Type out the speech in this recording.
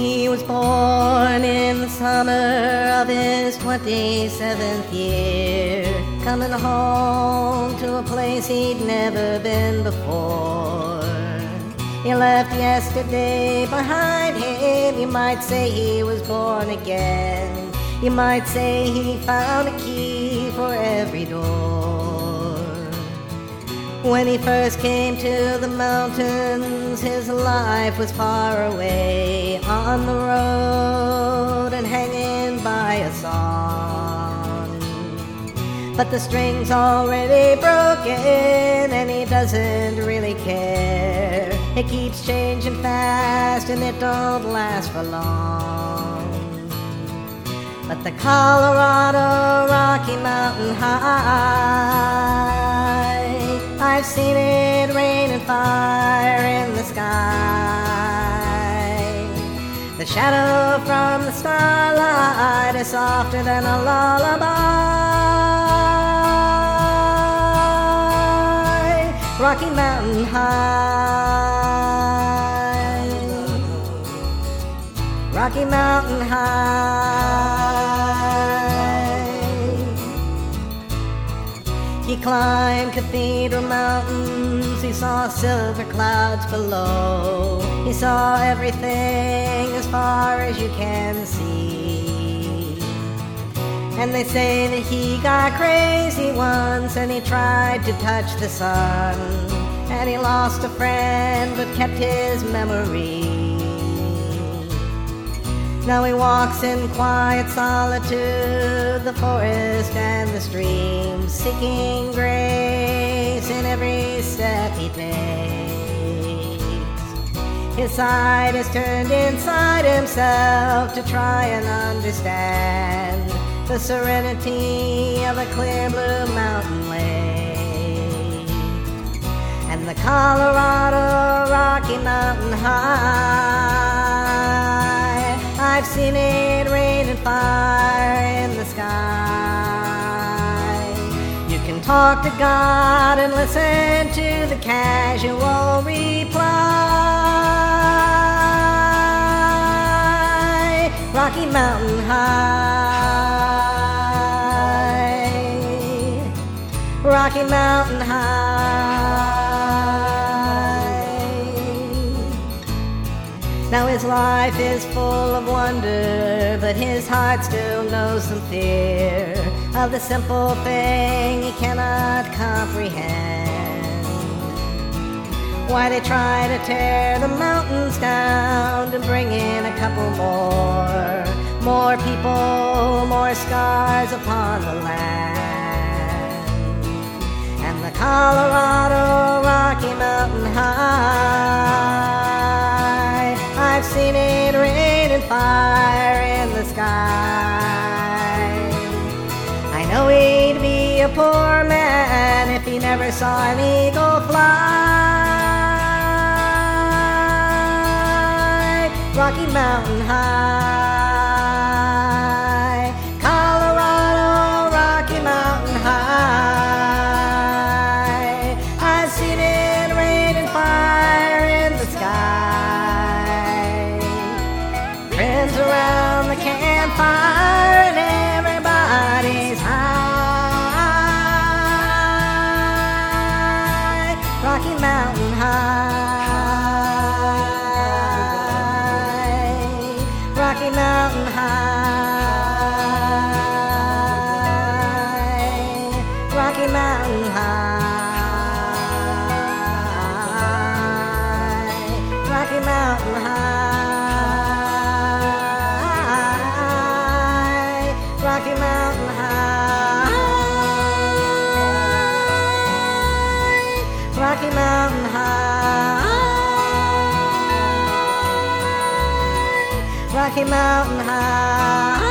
He was born in the summer of his 27th year, coming home to a place he'd never been before. He left yesterday behind him. You might say he was born again. You might say he found a key for every door. When he first came to the mountains, his life was far away, on the road and hanging by a song. But the string's already broken and he doesn't really care. It keeps changing fast and it don't last for long. But the Colorado Rocky Mountain High, I've seen it rain and fire in the sky. The shadow from the starlight is softer than a lullaby. Rocky Mountain High, Rocky Mountain High. He climbed Cathedral Mountains, he saw silver clouds below. He saw everything as far as you can see. And they say that he got crazy once and he tried to touch the sun. And he lost a friend but kept his memory. Now he walks in quiet solitude, the forest and the stream, seeking grace in every step he takes. His sight is turned inside himself to try and understand the serenity of a clear blue mountain lake. And the Colorado Rocky Mountain High, I've seen it rain and fire in the sky. You can talk to God and listen to the casual reply. Rocky Mountain High, Rocky Mountain High. Now his life is full of wonder, but his heart still knows some fear of the simple thing he cannot comprehend. Why they try to tear the mountains down to bring in a couple more people, more scars upon the land. And the Colorado Rocky Mountain High, I've seen it rain and fire in the sky. I know he'd be a poor man if he never saw an eagle fly. Rocky Mountain High, Colorado Rocky Mountain High, I've seen it rain and fire in the sky. Friends around the campfire and everybody's high. Rocky Mountain High, Rocky Mountain High, Rocky Mountain High, Rocky Mountain High, Rocky Mountain High, Rocky Mountain High, Rocky Mountain High.